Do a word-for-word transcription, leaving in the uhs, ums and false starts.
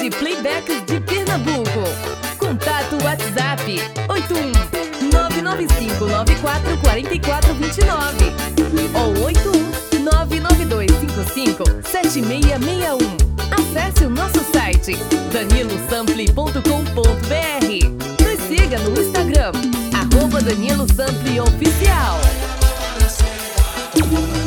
de playbacks de Pernambuco. Contato WhatsApp oito um nove nove cinco nove quatro quatro quatro dois nove ou oito um nove nove dois cinco cinco sete seis seis um. Acesse o nosso site danilo sample ponto com ponto br. Nos siga no Instagram, arroba Danilo Sample Oficial.